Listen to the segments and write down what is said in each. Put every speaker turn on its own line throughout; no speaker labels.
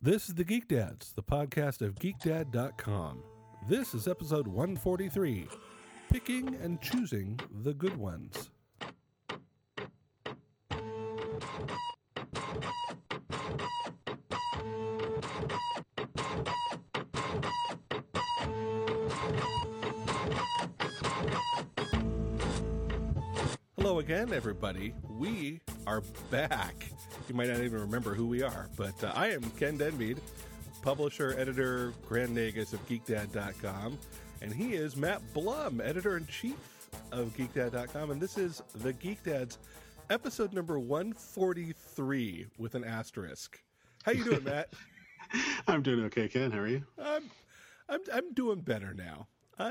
This is the Geek Dads, the podcast of geekdad.com. This is episode 143, Picking and Choosing the Good Ones. Hello again, everybody. We are back. You might not even remember who we are, but I am Ken Denmead, publisher, editor, Grand Nagus of geekdad.com, and he is Matt Blum, editor-in-chief of geekdad.com, and this is the Geek Dads, episode number 143 with an asterisk. How you doing, Matt?
I'm doing okay, Ken. How are you?
I'm doing better now.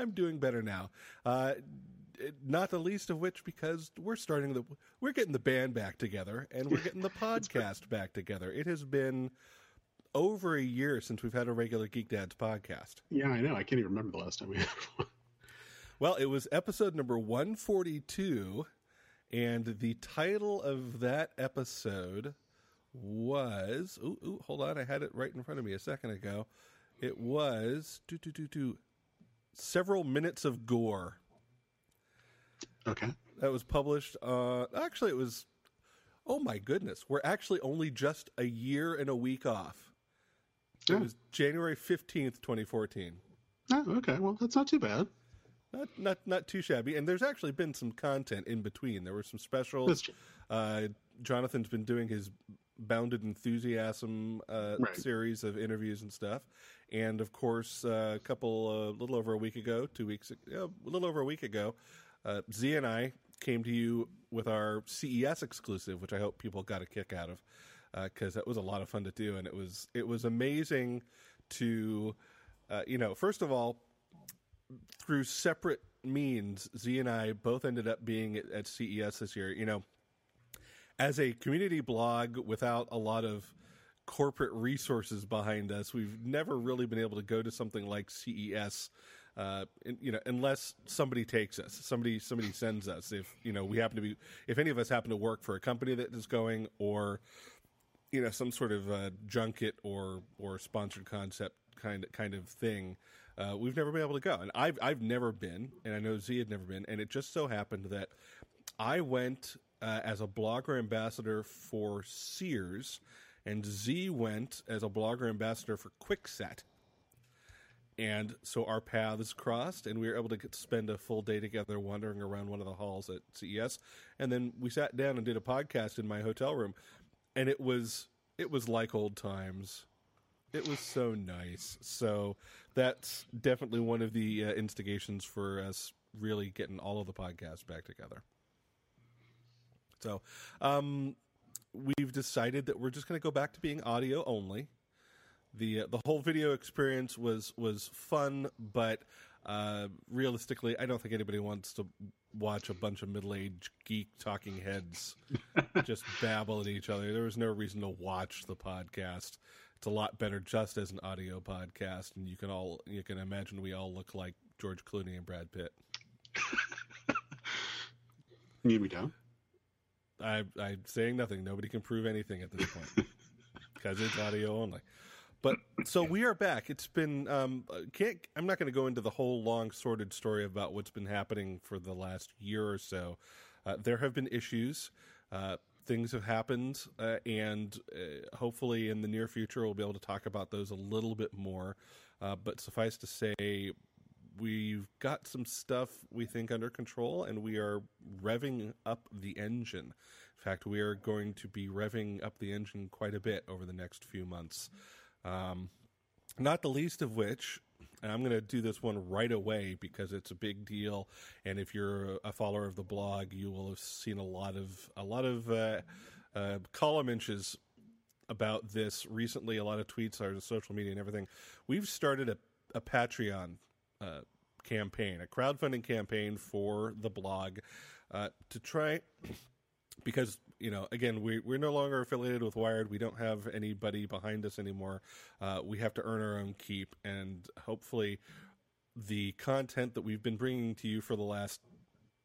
Not the least of which because we're getting the band back together and we're getting the podcast back together. It has been over a year since we've had a regular Geek Dads podcast.
Yeah, I know. I can't even remember the last time we had one.
Well, it was episode number 142, and the title of that episode was hold on, I had it right in front of me a second ago. It was Several Minutes of Gore.
Okay.
That was published, actually it was, oh my goodness, we're actually only just a year and a week off. It was January 15th, 2014.
Oh, okay. Well, that's not too bad.
Not too shabby. And there's actually been some content in between. There were some specials. Jonathan's been doing his Bounded Enthusiasm series of interviews and stuff. And of course, a little over a week ago, Z and I came to you with our CES exclusive, which I hope people got a kick out of, because that was a lot of fun to do, and it was amazing to, first of all, through separate means, Z and I both ended up being at CES this year. As a community blog without a lot of corporate resources behind us, we've never really been able to go to something like CES. Unless somebody takes us, somebody sends us. If if any of us happen to work for a company that is going, or some sort of junket or sponsored concept kind of thing, we've never been able to go. And I've never been, and I know Z had never been. And it just so happened that I went as a blogger ambassador for Sears, and Z went as a blogger ambassador for Kwikset. And so our paths crossed, and we were able to spend a full day together wandering around one of the halls at CES. And then we sat down and did a podcast in my hotel room, and it was like old times. It was so nice. So that's definitely one of the instigations for us really getting all of the podcasts back together. So we've decided that we're just going to go back to being audio only. The whole video experience was fun, but realistically, I don't think anybody wants to watch a bunch of middle-aged geek talking heads just babble at each other. There was no reason to watch the podcast. It's a lot better just as an audio podcast, and you can imagine we all look like George Clooney and Brad Pitt.
We don't.
I'm saying nothing. Nobody can prove anything at this point because it's audio only. But so we are back. It's been I'm not going to go into the whole long sordid story about what's been happening for the last year or so. There have been issues. Things have happened, and hopefully in the near future we'll be able to talk about those a little bit more. But suffice to say, we've got some stuff we think under control, and we are revving up the engine. In fact, we are going to be revving up the engine quite a bit over the next few months. Not the least of which, and I'm going to do this one right away because it's a big deal, and if you're a follower of the blog, you will have seen a lot of column inches about this recently, a lot of tweets, our social media and everything. We've started a Patreon campaign, a crowdfunding campaign for the blog to try, because again, we're no longer affiliated with Wired. We don't have anybody behind us anymore. We have to earn our own keep, and hopefully the content that we've been bringing to you for the last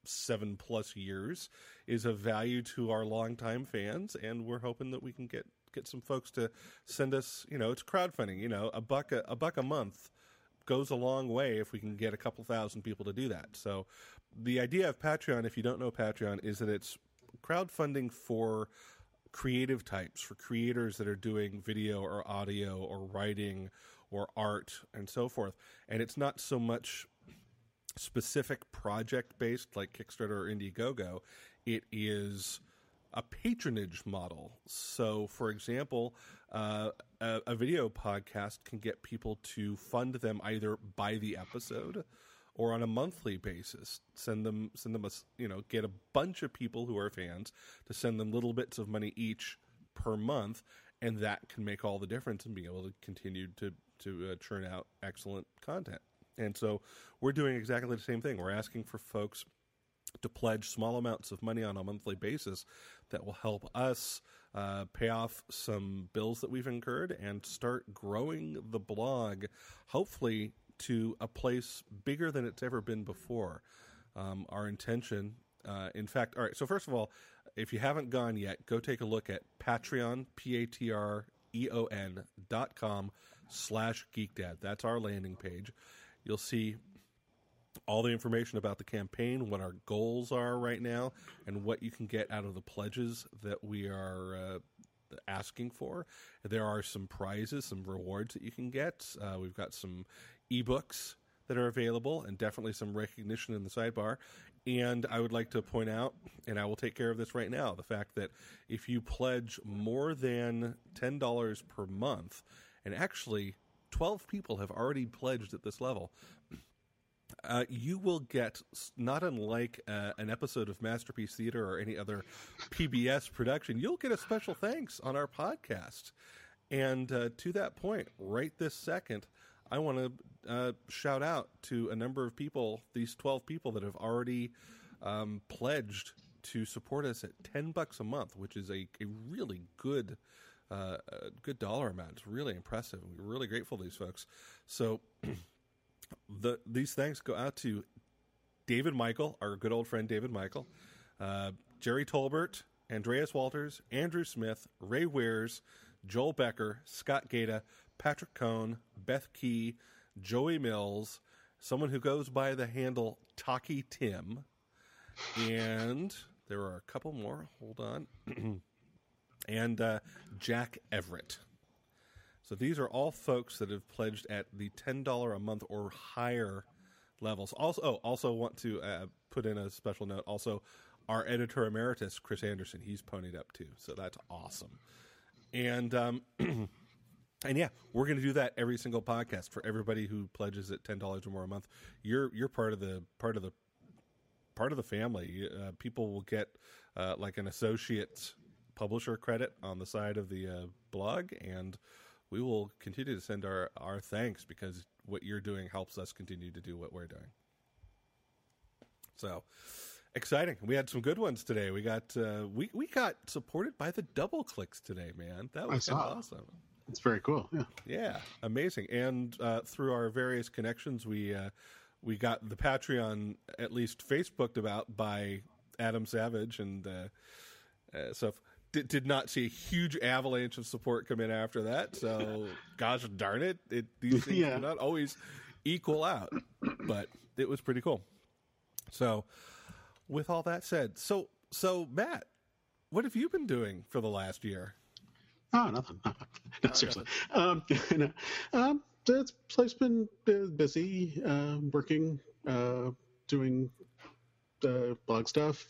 7+ years is of value to our longtime fans, and we're hoping that we can get get some folks to send us, it's crowdfunding, a buck a month goes a long way if we can get a couple thousand people to do that. So the idea of Patreon, if you don't know Patreon, is that it's crowdfunding for creative types, for creators that are doing video or audio or writing or art and so forth. And it's not so much specific project-based like Kickstarter or Indiegogo. It is a patronage model. So, for example, a video podcast can get people to fund them either by the episode or on a monthly basis. Send them get a bunch of people who are fans to send them little bits of money each per month, and that can make all the difference in being able to continue to churn out excellent content. And so we're doing exactly the same thing. We're asking for folks to pledge small amounts of money on a monthly basis that will help us pay off some bills that we've incurred and start growing the blog, hopefully to a place bigger than it's ever been before. Our intention, in fact, all right, so first of all, if you haven't gone yet, go take a look at Patreon, patreon.com/geekdad. That's our landing page. You'll see all the information about the campaign, what our goals are right now, and what you can get out of the pledges that we are asking for. There are some prizes, some rewards that you can get. We've got some ebooks that are available and definitely some recognition in the sidebar. And I would like to point out, and I will take care of this right now, the fact that if you pledge more than $10 per month, and actually 12 people have already pledged at this level, you will get, not unlike an episode of Masterpiece Theater or any other PBS production, you'll get a special thanks on our podcast. And to that point, right this second, I want to shout out to a number of people, these 12 people that have already pledged to support us at $10 a month, which is a really good dollar amount. It's really impressive. We're really grateful to these folks. So these thanks go out to David Michael, our good old friend David Michael, Jerry Tolbert, Andreas Walters, Andrew Smith, Ray Wears, Joel Becker, Scott Gata, Patrick Cohn, Beth Key, Joey Mills, someone who goes by the handle Taki Tim, and there are a couple more. Hold on. And Jack Everett. So these are all folks that have pledged at the $10 a month or higher levels. Also want to put in a special note. Also, our editor emeritus, Chris Anderson, he's ponied up too. So that's awesome. And and yeah, we're going to do that every single podcast for everybody who pledges at $10 or more a month. You're part of the family. People will get like an associate publisher credit on the side of the blog, and we will continue to send our thanks because what you're doing helps us continue to do what we're doing. So exciting. We had some good ones today. We got we got supported by the Double Clicks today, man. That was awesome.
It's very cool.
Yeah, amazing. And through our various connections, we got the Patreon at least Facebooked about by Adam Savage, and so did not see a huge avalanche of support come in after that. So, gosh darn it, these things do not always equal out, but it was pretty cool. So, with all that said, so Matt, what have you been doing for the last year?
Oh, nothing. No, seriously. It's been busy, working, doing blog stuff.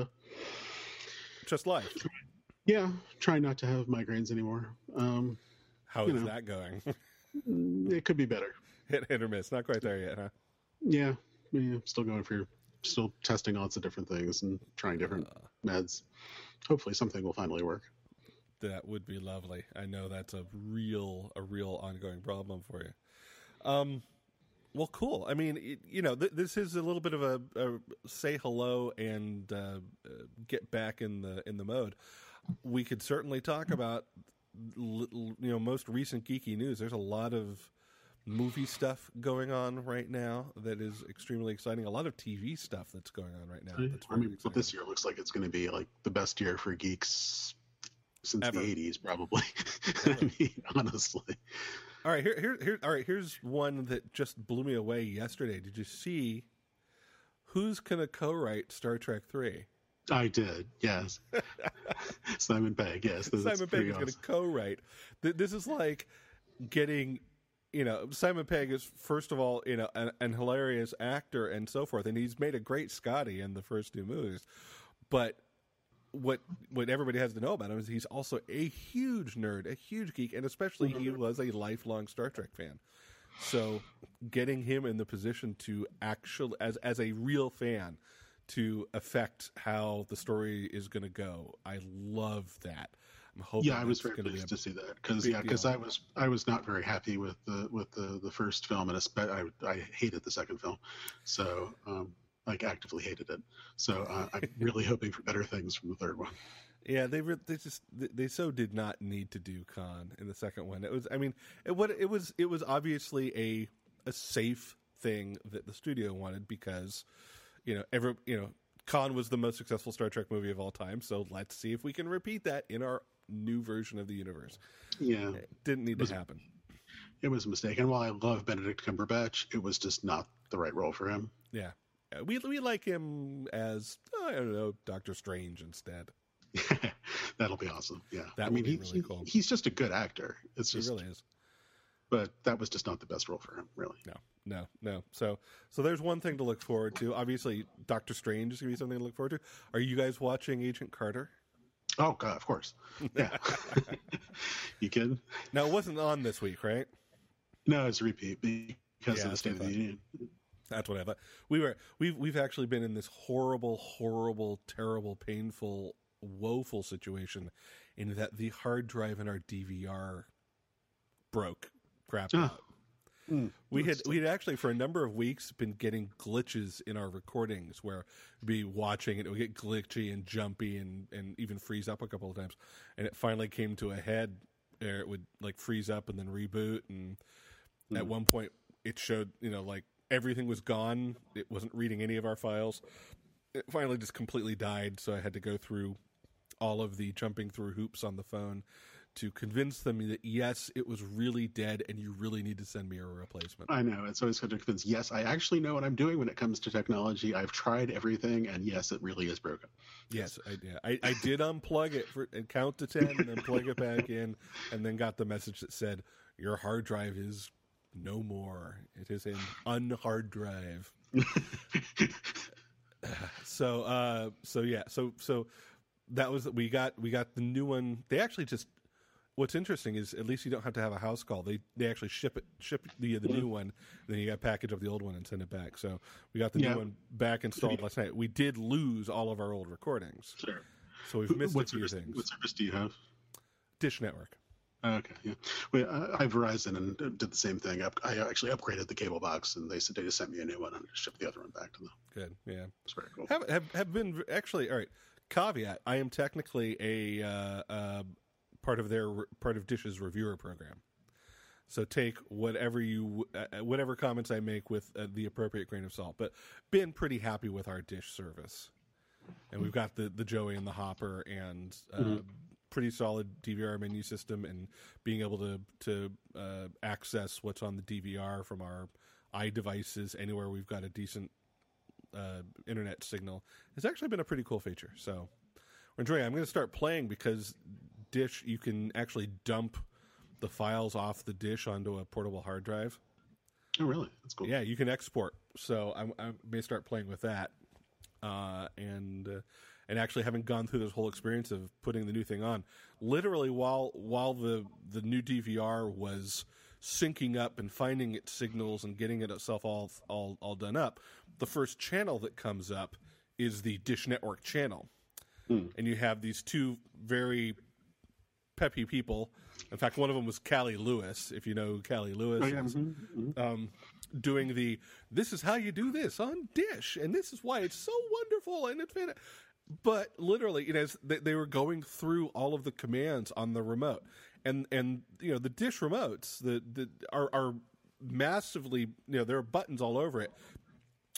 Just life.
Yeah, trying not to have migraines anymore.
How is that going?
It could be better.
Hit or miss. Not quite there yet, huh?
Yeah, still testing lots of different things and trying different meds. Hopefully something will finally work.
That would be lovely. I know that's a real ongoing problem for you. Well, cool. I mean, this is a little bit of a say hello and get back in the mode. We could certainly talk about most recent geeky news. There's a lot of movie stuff going on right now that is extremely exciting. A lot of TV stuff that's going on right now. That's
but this year looks like it's going to be like the best year for geeks since
Ever.
the 80s, probably. I mean, honestly.
All right, all right. Here's one that just blew me away yesterday. Did you see who's going to co-write Star Trek 3?
I did, yes. Simon Pegg, yes.
Simon Pegg is going to co-write. This is like getting, Simon Pegg is, first of all, an hilarious actor and so forth, and he's made a great Scotty in the first two movies. But what everybody has to know about him is he's also a huge nerd, a huge geek, and especially he was a lifelong Star Trek fan. So getting him in the position to actually, as a real fan, to affect how the story is going to go, I love that. I'm hoping.
Yeah, I was very pleased to see that because I was not very happy with the first film, and I hated the second film, so like actively hated it. So I'm really hoping for better things from the third one.
Yeah, they so did not need to do Khan in the second one. It was obviously a safe thing that the studio wanted because Khan was the most successful Star Trek movie of all time. So let's see if we can repeat that in our new version of the universe.
Yeah,
it didn't need to happen.
It was a mistake, and while I love Benedict Cumberbatch, it was just not the right role for him.
Yeah, we like him as I don't know, Doctor Strange instead.
That'll be awesome. Yeah,
that would be really cool.
He's just a good actor. He really
is.
But that was just not the best role for him, really.
No. So there's one thing to look forward to. Obviously, Doctor Strange is going to be something to look forward to. Are you guys watching Agent Carter?
Oh, God, of course. Yeah. You kidding?
Now, it wasn't on this week, right?
No, it's a repeat because of the State of the Union.
That's what I thought. We've actually been in this horrible, terrible, painful, woeful situation in that the hard drive in our DVR crapped out. We had actually for a number of weeks been getting glitches in our recordings where we'd be watching it would get glitchy and jumpy and even freeze up a couple of times, and it finally came to a head where it would like freeze up and then reboot, and at one point it showed like everything was gone. It wasn't reading any of our files. It finally just completely died, so I had to go through all of the jumping through hoops on the phone to convince them that, yes, it was really dead and you really need to send me a replacement.
I know. It's always hard to convince, yes, I actually know what I'm doing when it comes to technology. I've tried everything, and yes, it really is broken.
Yes, I did unplug it and count to 10 and then plug it back in, and then got the message that said, your hard drive is no more. It is an unhard drive. So that was, we got the new one. They actually just, what's interesting is at least you don't have to have a house call. They actually ship the new one, and then you got to package up the old one and send it back. So we got the new one back installed last night. We did lose all of our old recordings.
Sure.
So we've missed a few things.
What service do you have?
Dish Network.
Okay, yeah. Well, I Verizon and did the same thing. I actually upgraded the cable box, and they just sent me a new one and shipped the other one back to them.
Good, yeah.
It's very cool.
Have been actually, all right. Caveat: I am technically a part of Dish's reviewer program, so take whatever comments I make with the appropriate grain of salt. But been pretty happy with our Dish service, and we've got the Joey and the Hopper and pretty solid DVR menu system, and being able to access what's on the DVR from our iDevices anywhere we've got a decent internet signal has actually been a pretty cool feature. So we're enjoying it. I'm going to start playing because Dish, you can actually dump the files off the dish onto a portable hard drive.
Oh, really? That's cool.
Yeah, you can export. So I may start playing with that, and actually having gone through this whole experience of putting the new thing on, literally while the new DVR was syncing up and finding its signals and getting it itself all done up, the first channel that comes up is the Dish Network channel. And you have these two very peppy people. In fact, one of them was Callie Lewis, if you know who Callie Lewis is. Doing this is how you do this on Dish, and this is why it's so wonderful, and it's fantastic. But literally, they were going through all of the commands on the remote, and the Dish remotes are massively, there are buttons all over it.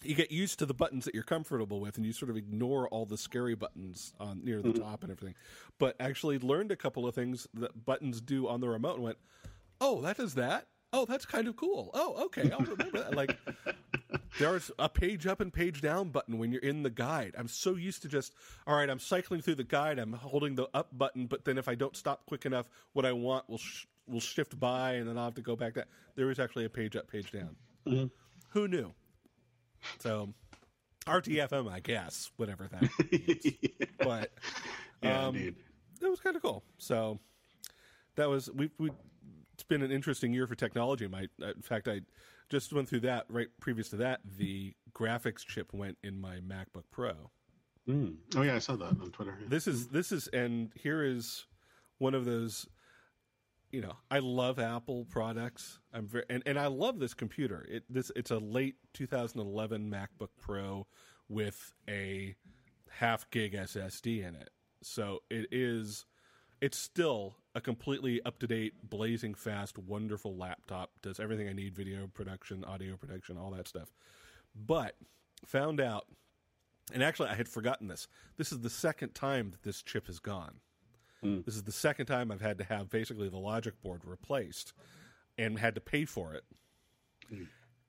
you get used to the buttons that you're comfortable with, and you sort of ignore all the scary buttons on near the top and everything. But actually learned a couple of things that buttons do on the remote and went, oh, that does that? Oh, that's kind of cool. Oh, okay, I'll remember that. Like, there's a page up and page down button when you're in the guide. I'm so used to just, all right, I'm cycling through the guide, I'm holding the up button, but then if I don't stop quick enough, what I want will shift by, and then I'll have to go back down. There is actually a page up, page down. Mm-hmm. Who knew? So, RTFM, I guess, whatever that means. But it was kind of cool. So that was it's been an interesting year for technology. In fact, I just went through that. Right previous to that, the graphics chip went in my MacBook Pro.
Oh yeah, I saw that on Twitter. Yeah.
This is, and here is one of those. You know, I love Apple products. I'm very, and I love this computer. It's a late 2011 MacBook Pro with a 0.5 gig SSD in it. So it's still a completely up to date, blazing fast, wonderful laptop. Does everything I need: video production, audio production, all that stuff. But found out, and actually I had forgotten this. This is the second time that this chip has gone. This is the second time I've had to have basically the logic board replaced and had to pay for it.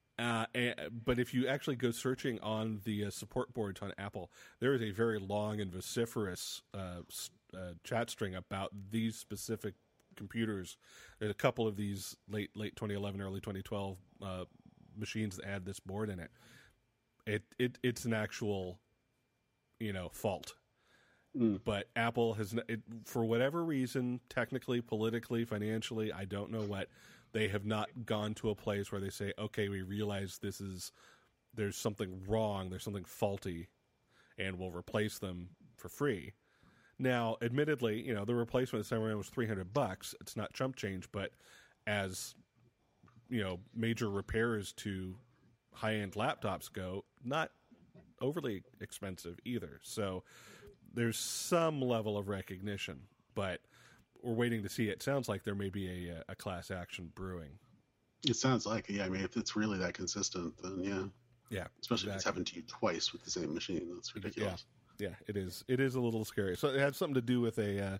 But if you actually go searching on the support boards on Apple, there is a very long and vociferous chat string about these specific computers. There's a couple of these late 2011, early 2012 machines that had this board in it. It's an actual, fault. But Apple has, for whatever reason, technically, politically, financially, I don't know what, they have not gone to a place where they say, okay, we realize there's something wrong, there's something faulty, and we'll replace them for free. Now, admittedly, the replacement this time around was $300. It's not chump change, but as, major repairs to high-end laptops go, not overly expensive either. So there's some level of recognition, but we're waiting to see. It sounds like there may be a class action brewing.
It sounds like, yeah. I mean, if it's really that consistent, then yeah.
Yeah.
Especially if it's happened to you twice with the same machine. That's ridiculous.
Yeah, it is. It is a little scary. So it had something to do with a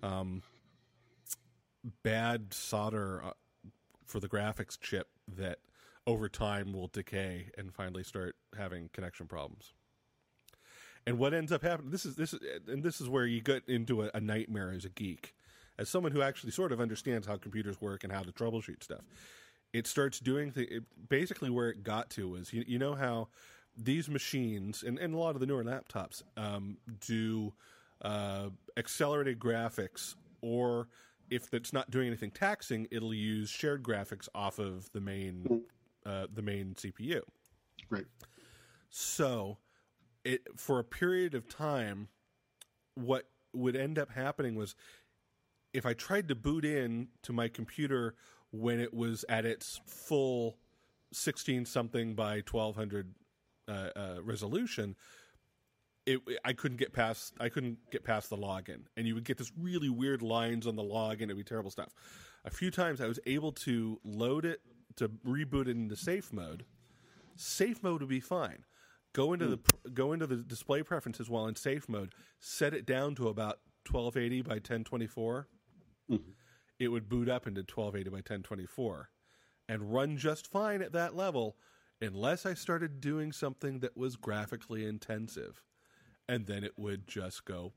bad solder for the graphics chip that over time will decay and finally start having connection problems. And what ends up happening, this is where you get into a nightmare as a geek. As someone who actually sort of understands how computers work and how to troubleshoot stuff, it starts doing basically where it got to was, you know how these machines and a lot of the newer laptops do accelerated graphics, or if it's not doing anything taxing, it'll use shared graphics off of the main CPU.
Right.
So for a period of time, what would end up happening was, if I tried to boot in to my computer when it was at its full 16-something by 1200 resolution, I couldn't get past the login, and you would get this really weird lines on the login. It'd be terrible stuff. A few times I was able to load it to reboot it into safe mode. Safe mode would be fine. Go into the display preferences while in safe mode. Set it down to about 1280 by 1024. Mm-hmm. It would boot up into 1280 by 1024 and run just fine at that level, unless I started doing something that was graphically intensive, and then it would just go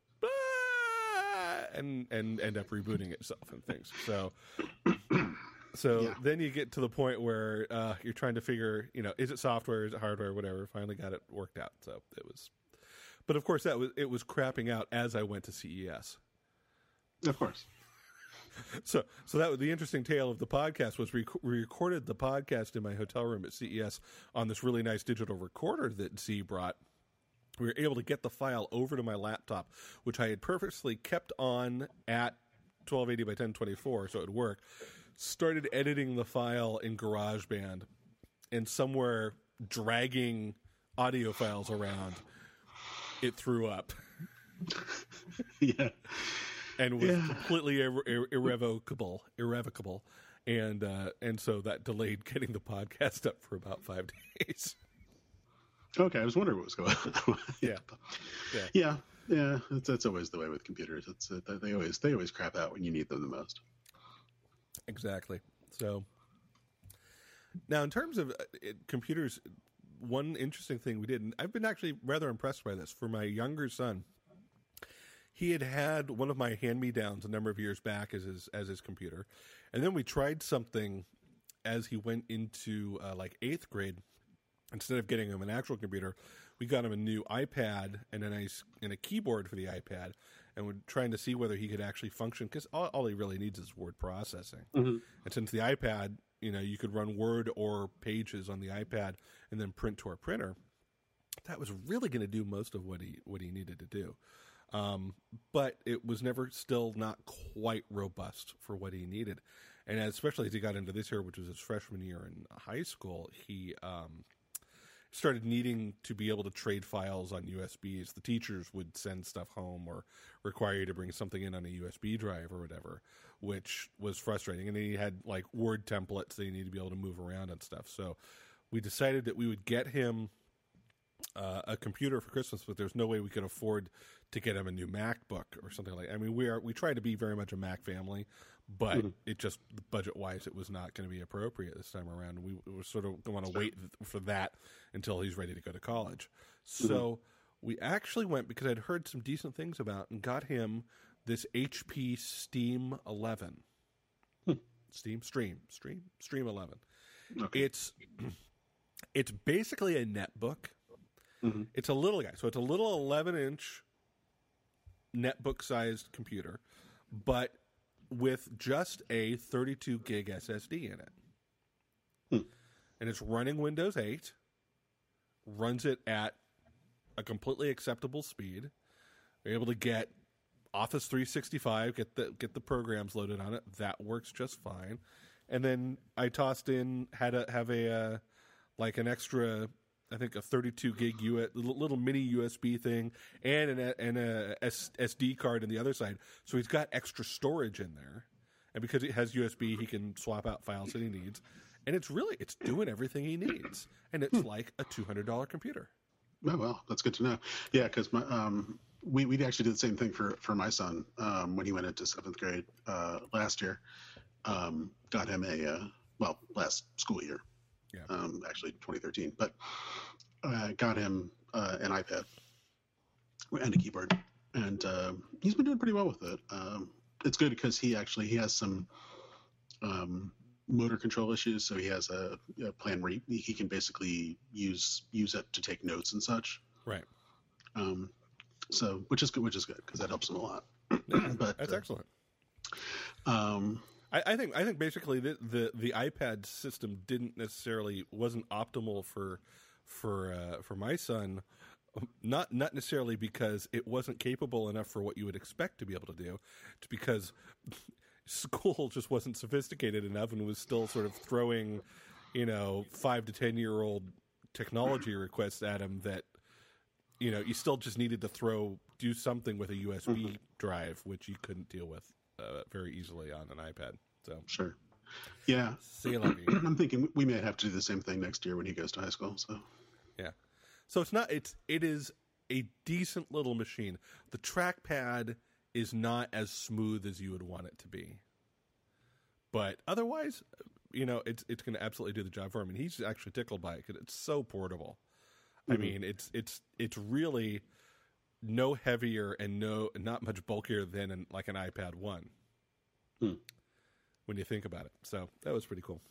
and end up rebooting itself and things. So yeah. Then you get to the point where you're trying to figure, is it software, is it hardware, whatever. Finally got it worked out. So it was, but of course it was crapping out as I went to CES.
Of course.
So that was the interesting tale of the podcast. Was we recorded the podcast in my hotel room at CES on this really nice digital recorder that Z brought. We were able to get the file over to my laptop, which I had purposely kept on at 1280 by 1024 so it would work. Started editing the file in GarageBand, and somewhere dragging audio files around, it threw up.
Yeah.
And was completely irrevocable, and so that delayed getting the podcast up for about 5 days.
Okay, I was wondering what was going on.
Yeah.
Yeah. That's always the way with computers. It's they always crap out when you need them the most.
Exactly. So now, in terms of computers, one interesting thing we did, and I've been actually rather impressed by this for my younger son. He had one of my hand-me-downs a number of years back as his computer, and then we tried something as he went into like 8th grade. Instead of getting him an actual computer, we got him a new iPad and a keyboard for the iPad, and we're trying to see whether he could actually function, because all he really needs is word processing.
Mm-hmm.
And since the iPad, you could run Word or Pages on the iPad and then print to our printer, that was really going to do most of what he needed to do. But it was still not quite robust for what he needed. And especially as he got into this year, which was his freshman year in high school, he started needing to be able to trade files on USBs. The teachers would send stuff home or require you to bring something in on a USB drive or whatever, which was frustrating. And then he had like Word templates that you need to be able to move around and stuff. So we decided that we would get him a computer for Christmas, but there's no way we could afford to get him a new MacBook or something like that. I mean, we try to be very much a Mac family, but it just, budget-wise, it was not going to be appropriate this time around. We were sort of going to wait for that until he's ready to go to college. So we actually went, because I'd heard some decent things about, and got him this HP Steam 11. Stream 11.
Okay.
It's basically a netbook.
Mm-hmm.
It's a little guy. So it's a little 11-inch netbook-sized computer, but with just a 32 gig SSD in it. And it's running Windows 8, runs it at a completely acceptable speed. You're able to get Office 365, get the programs loaded on it. That works just fine. And then I tossed in, have an extra, I think a 32 gig little mini USB thing, and a SD card on the other side. So he's got extra storage in there, and because it has USB, he can swap out files that he needs. And it's doing everything he needs, and it's like a $200 computer.
Oh, well, that's good to know. Yeah, because we actually did the same thing for my son when he went into 7th grade last year. Got him last school year. Yeah. Actually 2013, but got him an iPad and a keyboard, and he's been doing pretty well with it. It's good because he has some motor control issues, so he has a plan where he can basically use it to take notes and such.
Right.
So which is good because that helps him a lot.
Yeah,
but
that's excellent. I think basically the iPad system wasn't optimal for my son, not necessarily because it wasn't capable enough for what you would expect to be able to do. It's because school just wasn't sophisticated enough and was still sort of throwing, 5 to 10-year-old technology requests at him that, you still just needed to do something with a USB drive, which you couldn't deal with very easily on an iPad. So
sure, yeah.
See you later.
I'm thinking we may have to do the same thing next year when he goes to high school. So
yeah, so it is a decent little machine. The trackpad is not as smooth as you would want it to be, but otherwise, it's going to absolutely do the job for him. And he's actually tickled by it because it's so portable. I mean, it's really no heavier and not much bulkier than an iPad 1 when you think about it. So that was pretty cool.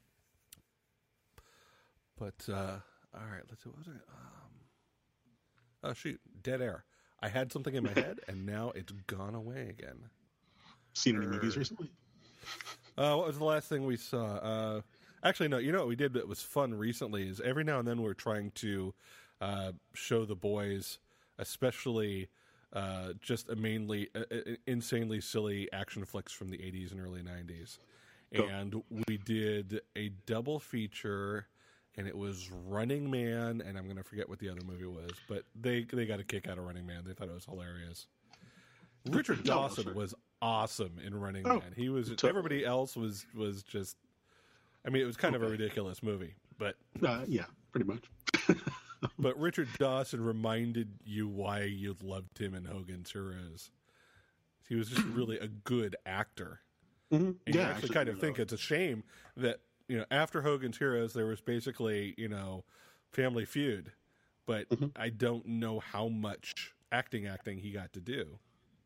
But all right, let's see. What was I? Oh shoot, dead air. I had something in my head, and now it's gone away again.
Seen any movies recently?
What was the last thing we saw? Actually, no. You know what we did that was fun recently is every now and then we're trying to show the boys, especially just mainly insanely silly action flicks from the 80s and early 90s. Cool. And we did a double feature, and it was Running Man, and I'm going to forget what the other movie was, but they got a kick out of Running Man. They thought it was hilarious. Richard Dawson was awesome in Running Man. He was. Totally. Everybody else was just. I mean, it was kind of a ridiculous movie, but
yeah, pretty much.
But Richard Dawson reminded you why you loved him in Hogan's Heroes. He was just really a good actor.
Mm-hmm.
And you actually kind of think it's a shame that, after Hogan's Heroes, there was basically, Family Feud. But I don't know how much acting he got to do.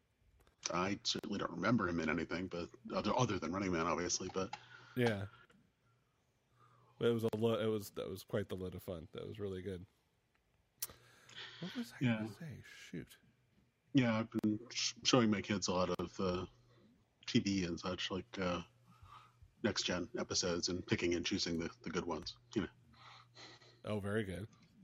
I certainly don't remember him in anything, but other than Running Man, obviously. But
yeah, it was that was quite the load of fun. That was really good. What was I going to say? Shoot.
Yeah, I've been showing my kids a lot of TV and such, like next gen episodes, and picking and choosing the good ones.
Oh, very good.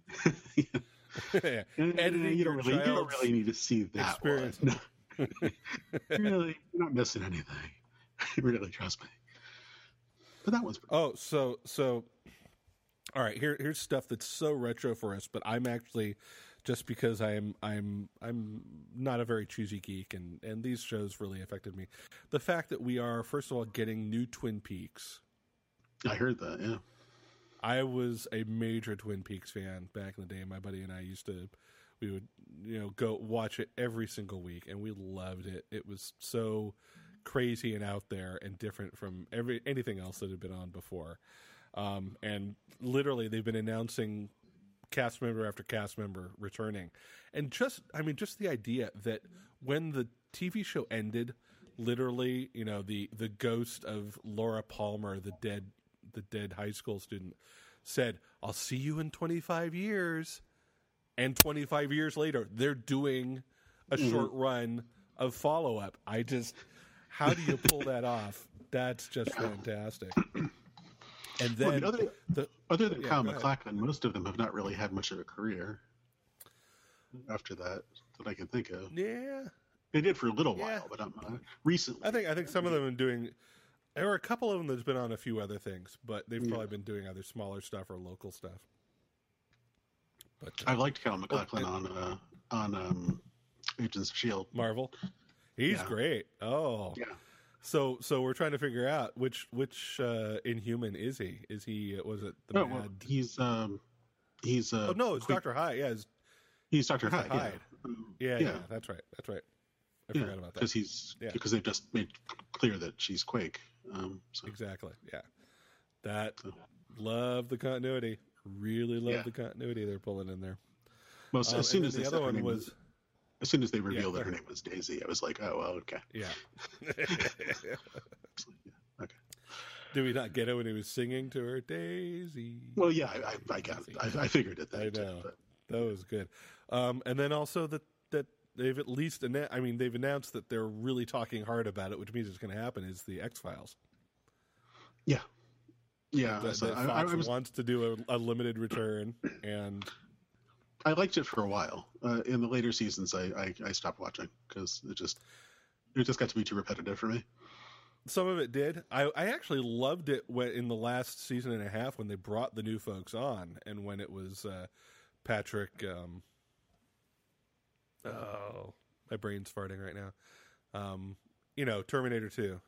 Yeah. Editing, you don't really need to see that experience. One. Really, you're not missing anything. Really, trust me. But that was
so. All right, here's stuff that's so retro for us, but I'm actually, just because I'm not a very choosy geek, and these shows really affected me. The fact that we are, first of all, getting new Twin Peaks.
I heard that, yeah.
I was a major Twin Peaks fan back in the day. My buddy and I we would go watch it every single week, and we loved it. It was so crazy and out there and different from anything else that had been on before. And literally, they've been announcing cast member after cast member returning, and just the idea that when the TV show ended, literally, the ghost of Laura Palmer, the dead high school student, said, "I'll see you in 25 years." And 25 years later, they're doing a short run of follow-up. How do you pull that off? That's just fantastic. And then,
other than Kyle MacLachlan, most of them have not really had much of a career after that I can think of.
Yeah,
they did for a little while, but recently.
I think some of them have been doing. There were a couple of them that's been on a few other things, but they've probably been doing either smaller stuff or local stuff. But
I liked Kyle MacLachlan on Agents of S.H.I.E.L.D.
Marvel. He's great. Oh, yeah. So we're trying to figure out which Inhuman is he? Is he? Was it the Mad?
Well, he's. Oh
no, it's Dr. Hyde. Yeah,
he's Dr. Hyde.
Yeah, that's right. I forgot about that
because they've just made clear that she's Quake.
Exactly. Yeah. Love the continuity. Really love the continuity they're pulling in there.
Well, as soon as the other one was, as soon as they revealed that her name was Daisy, I was like, oh well, okay.
Yeah.
Okay.
Did we not get it when he was singing to her, Daisy?
Well, yeah, I got it. I figured it.
I know. That was good. And then also that they've at least they've announced that they're really talking hard about it, which means it's going to happen. Is the X-Files?
Yeah. Yeah,
Fox wants to do a limited return, and
I liked it for a while. In the later seasons, I stopped watching because it just got to be too repetitive for me.
Some of it did. I actually loved it in the last season and a half when they brought the new folks on, and when it was Patrick. My brain's farting right now. Terminator 2.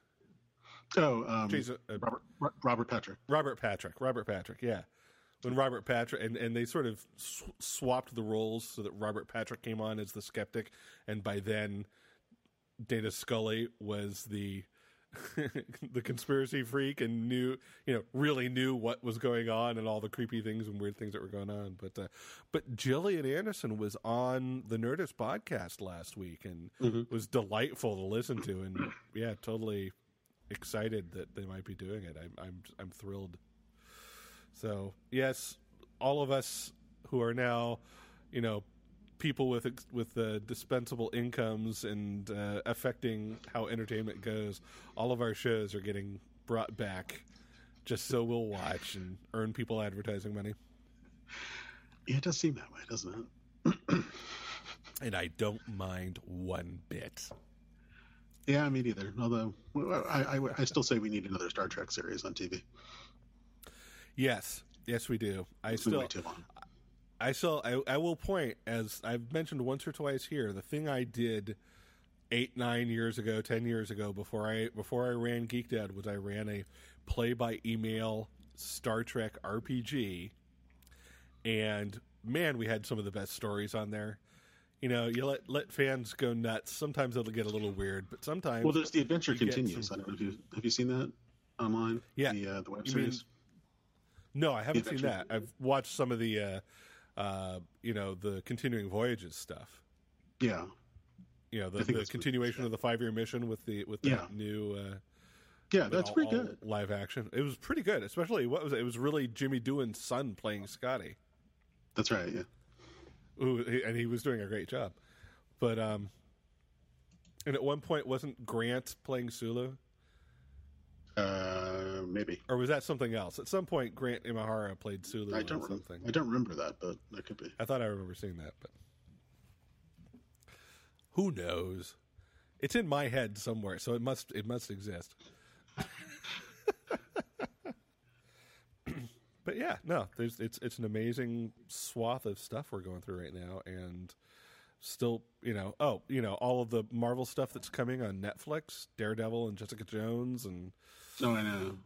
Robert Patrick.
Robert Patrick, yeah. When Robert Patrick, and they sort of swapped the roles so that Robert Patrick came on as the skeptic, and by then Dana Scully was the the conspiracy freak and really knew what was going on and all the creepy things and weird things that were going on. But Gillian Anderson was on the Nerdist podcast last week and was delightful to listen to, and totally excited that they might be doing it. I'm thrilled. So yes, all of us who are now, people with dispensable incomes and affecting how entertainment goes, all of our shows are getting brought back just so we'll watch and earn people advertising money.
Yeah, it does seem that way, doesn't it?
And I don't mind one bit.
Yeah, me neither. Although I still say we need another Star Trek series on TV.
Yes, we do.
It's been way too long.
I will point, as I've mentioned once or twice here, the thing I did 8, 9 years ago, 10 years ago, before I ran Geek Dad, was I ran a play by email Star Trek RPG, and man, we had some of the best stories on there. You know, you let fans go nuts. Sometimes it'll get a little weird, but sometimes.
Well, there's The Adventure Continues. I don't know if have you seen that online?
Yeah,
the web series.
No, I haven't seen that. I've watched some of the, the Continuing Voyages stuff.
Yeah.
You know, the continuation of the 5-year mission with that new.
Yeah, that's pretty good.
Live action. It was pretty good, especially it was really Jimmy Doohan's son playing Scotty.
That's right. Yeah.
Ooh, and he was doing a great job. But and at one point wasn't Grant playing Sulu?
Maybe.
Or was that something else? At some point Grant Imahara played Sulu
I don't remember that, but that could be.
I thought I remember seeing that, but who knows? It's in my head somewhere, so it must exist. But yeah, no, it's an amazing swath of stuff we're going through right now, and still, all of the Marvel stuff that's coming on Netflix, Daredevil and Jessica Jones, and
I know.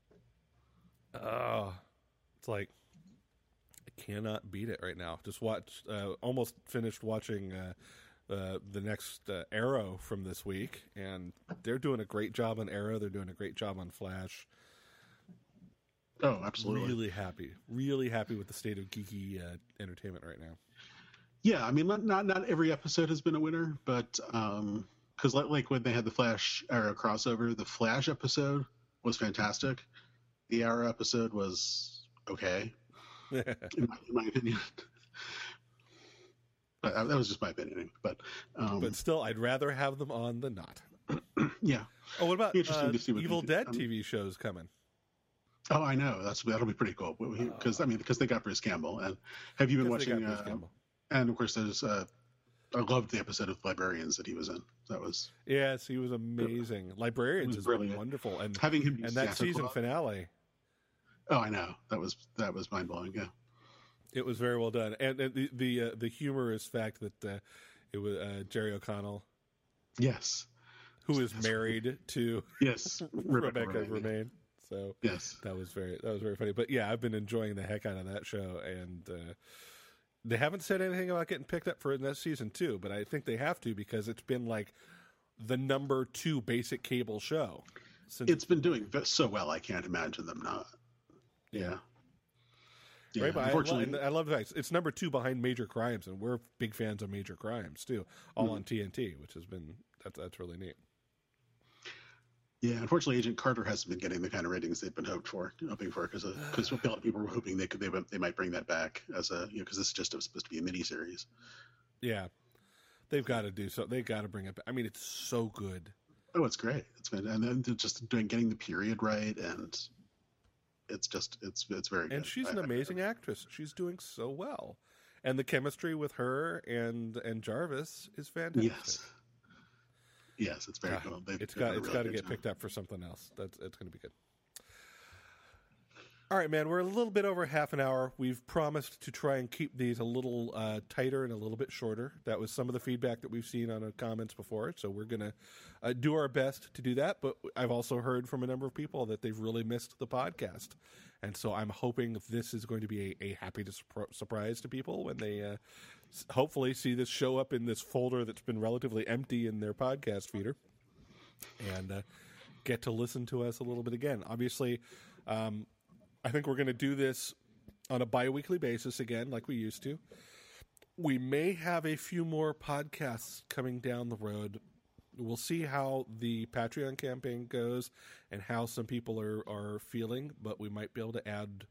It's like I cannot beat it right now. Just almost finished watching the next Arrow from this week, and they're doing a great job on Arrow. They're doing a great job on Flash.
Oh, absolutely.
Really happy with the state of geeky entertainment right now.
Yeah, I mean, not every episode has been a winner, but because like when they had the Flash Arrow crossover, the Flash episode was fantastic. The Arrow episode was okay, in my opinion. But that was just my opinion. But
still, I'd rather have them on than not.
Yeah.
Oh, what about Evil Dead TV shows coming?
Oh, I know. That'll be pretty cool because they got Bruce Campbell. And have you been watching? And of course, there's I loved the episode of Librarians that he was in. That was
he was amazing. Librarians is wonderful, and
having him
and that season finale.
Oh, I know. That was mind blowing. Yeah,
it was very well done, and the humorous fact that it was Jerry O'Connell.
Yes.
Who is married to Rebecca Romaine. So
yes,
that was very funny. But yeah, I've been enjoying the heck out of that show, and they haven't said anything about getting picked up for next season 2, but I think they have to because it's been like the number 2 basic cable show.
It's been doing so well, I can't imagine them not. Yeah.
Right, but unfortunately, I love the fact it's number 2 behind Major Crimes, and we're big fans of Major Crimes too, all on TNT, which has been that's really neat.
Yeah, unfortunately, Agent Carter hasn't been getting the kind of ratings they've been hoping for because a lot of people were hoping they might bring that back as a because this is just supposed to be a miniseries.
Yeah, they've got to do so. They've got to bring it back. I mean, it's so good.
Oh, it's great. It's been and then just getting the period right, and it's very good.
And she's an amazing actress. She's doing so well, and the chemistry with her and Jarvis is fantastic.
Yes, it's very cool.
It's got to get picked up for something else. It's going to be good. All right, man. We're a little bit over half an hour. We've promised to try and keep these a little tighter and a little bit shorter. That was some of the feedback that we've seen on the comments before, so we're going to do our best to do that. But I've also heard from a number of people that they've really missed the podcast, and so I'm hoping this is going to be a happy surprise to people when they hopefully see this show up in this folder that's been relatively empty in their podcast feeder, and get to listen to us a little bit again. Obviously, I think we're going to do this on a bi-weekly basis again, like we used to. We may have a few more podcasts coming down the road. We'll see how the Patreon campaign goes and how some people are feeling, but we might be able to add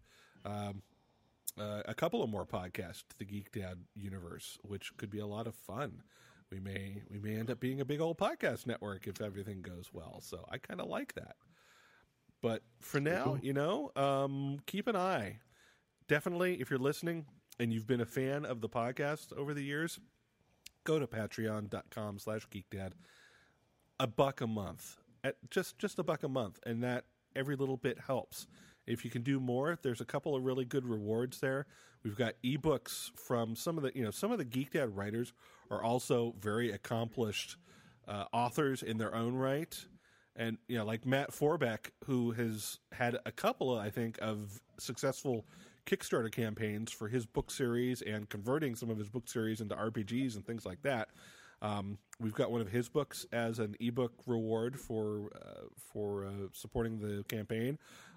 a couple of more podcasts to the Geek Dad universe, which could be a lot of fun. We may end up being a big old podcast network if everything goes well. So I kind of like that. But for now, keep an eye. Definitely, if you're listening and you've been a fan of the podcast over the years, go to patreon.com/geekdad. $1 a month, just $1 a month, and that every little bit helps. If you can do more, there's a couple of really good rewards there. We've got ebooks from some of the Geek Dad writers are also very accomplished authors in their own right. And, like Matt Forbeck, who has had a couple, I think, of successful Kickstarter campaigns for his book series and converting some of his book series into RPGs and things like that. We've got one of his books as an ebook reward for supporting the campaign.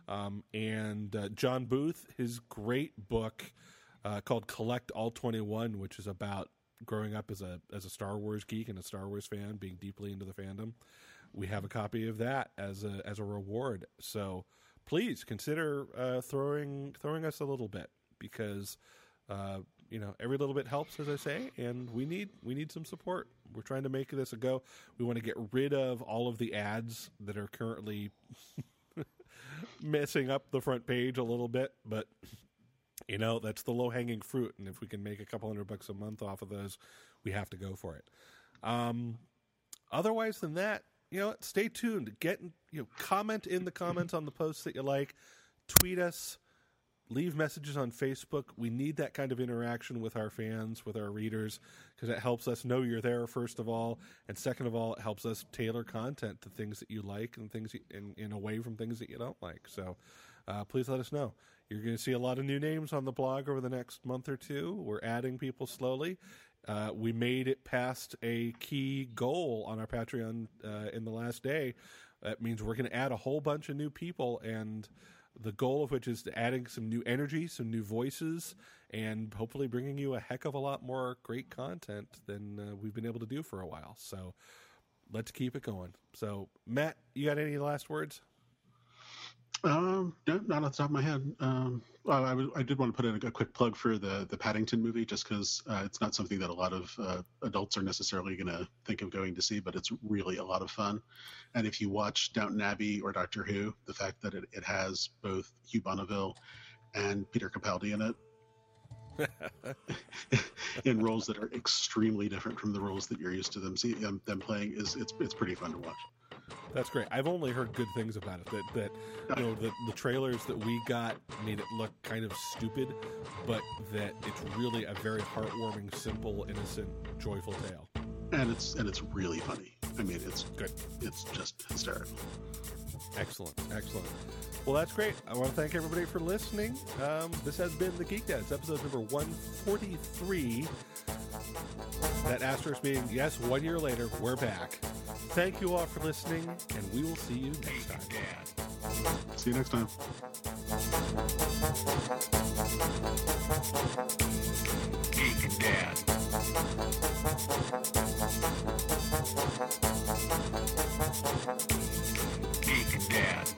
And John Booth, his great book called Collect All 21, which is about growing up as a Star Wars geek and a Star Wars fan, being deeply into the fandom. We have a copy of that as a reward. So please consider throwing us a little bit, because every little bit helps, as I say, and we need some support. We're trying to make this a go. We want to get rid of all of the ads that are currently messing up the front page a little bit, but that's the low-hanging fruit, and if we can make a couple $100 a month off of those, we have to go for it. Otherwise than that, stay tuned. Comment in the comments on the posts that you like. Tweet us. Leave messages on Facebook. We need that kind of interaction with our fans, with our readers, because it helps us know you're there, first of all, and second of all, it helps us tailor content to things that you like and things in away from things that you don't like. So please let us know. You're going to see a lot of new names on the blog over the next month or two. We're adding people slowly. We made it past a key goal on our Patreon in the last day. That means we're going to add a whole bunch of new people, and the goal of which is adding some new energy, some new voices, and hopefully bringing you a heck of a lot more great content than we've been able to do for a while. So let's keep it going. So, Matt, you got any last words?
No, not off the top of my head. I did want to put in a quick plug for the Paddington movie, just because it's not something that a lot of adults are necessarily going to think of going to see, but it's really a lot of fun. And if you watch Downton Abbey or Doctor Who, the fact that it has both Hugh Bonneville and Peter Capaldi in it, in roles that are extremely different from the roles that you're used to them playing, it's pretty fun to watch.
That's great. I've only heard good things about it. That the trailers that we got made it look kind of stupid, but that it's really a very heartwarming, simple, innocent, joyful tale.
And it's really funny. I mean, it's
good.
It's just hysterical.
Excellent. Well, that's great. I want to thank everybody for listening. This has been The Geek Dads, episode number 143. That asterisk being, yes, 1 year later, we're back. Thank you all for listening, and we will see you next time.
See you next time.
Geek Dad. Geek Dad.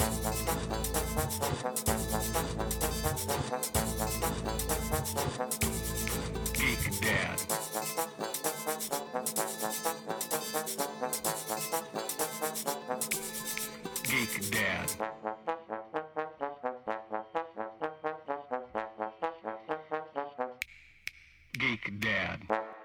Geek Dad. Geek Dad. Geek Dad.